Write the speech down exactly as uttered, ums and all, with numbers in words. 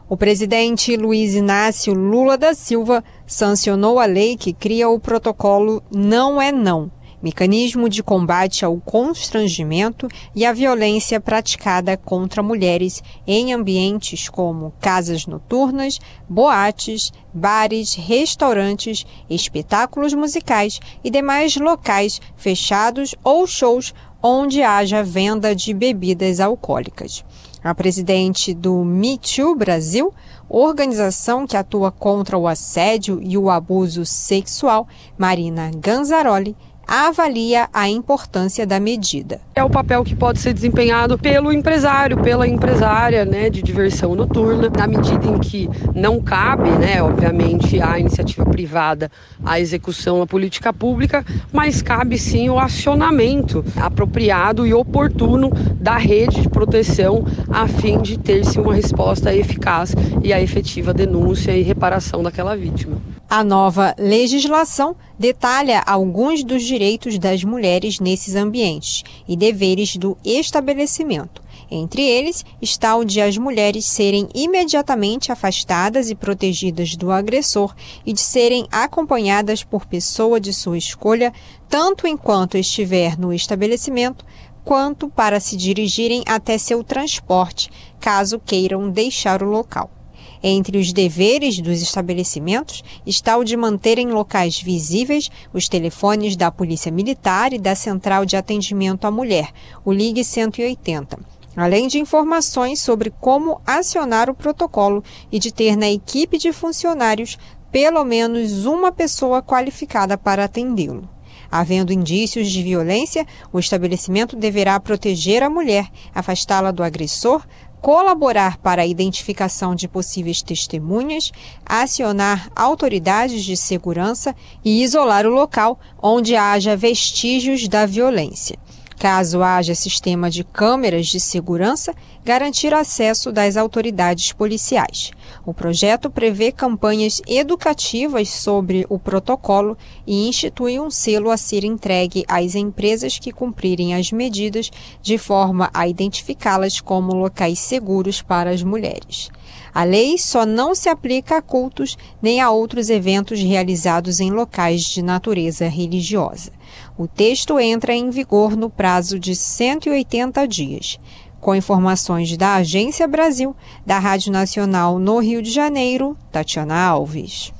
O presidente Luiz Inácio Lula da Silva sancionou a lei que cria o protocolo Não é Não, mecanismo de combate ao constrangimento e à violência praticada contra mulheres em ambientes como casas noturnas, boates, bares, restaurantes, espetáculos musicais e demais locais fechados ou shows onde haja venda de bebidas alcoólicas. A presidente do Me Too Brasil, organização que atua contra o assédio e o abuso sexual, Marina Ganzaroli, avalia a importância da medida. É o papel que pode ser desempenhado pelo empresário, pela empresária, né, de diversão noturna, na medida em que não cabe, né, obviamente, à iniciativa privada a execução da política pública, mas cabe sim o acionamento apropriado e oportuno da rede de proteção a fim de ter-se uma resposta eficaz e a efetiva denúncia e reparação daquela vítima. A nova legislação detalha alguns dos direitos das mulheres nesses ambientes e deveres do estabelecimento. Entre eles está o de as mulheres serem imediatamente afastadas e protegidas do agressor e de serem acompanhadas por pessoa de sua escolha, tanto enquanto estiver no estabelecimento, quanto para se dirigirem até seu transporte, caso queiram deixar o local. Entre os deveres dos estabelecimentos está o de manter em locais visíveis os telefones da Polícia Militar e da Central de Atendimento à Mulher, o Ligue cento e oitenta, além de informações sobre como acionar o protocolo e de ter na equipe de funcionários pelo menos uma pessoa qualificada para atendê-lo. Havendo indícios de violência, o estabelecimento deverá proteger a mulher, afastá-la do agressor, colaborar para a identificação de possíveis testemunhas, acionar autoridades de segurança e isolar o local onde haja vestígios da violência. Caso haja sistema de câmeras de segurança, garantir acesso das autoridades policiais. O projeto prevê campanhas educativas sobre o protocolo e institui um selo a ser entregue às empresas que cumprirem as medidas, de forma a identificá-las como locais seguros para as mulheres. A lei só não se aplica a cultos nem a outros eventos realizados em locais de natureza religiosa. O texto entra em vigor no prazo de cento e oitenta dias. Com informações da Agência Brasil, da Rádio Nacional no Rio de Janeiro, Tatiana Alves.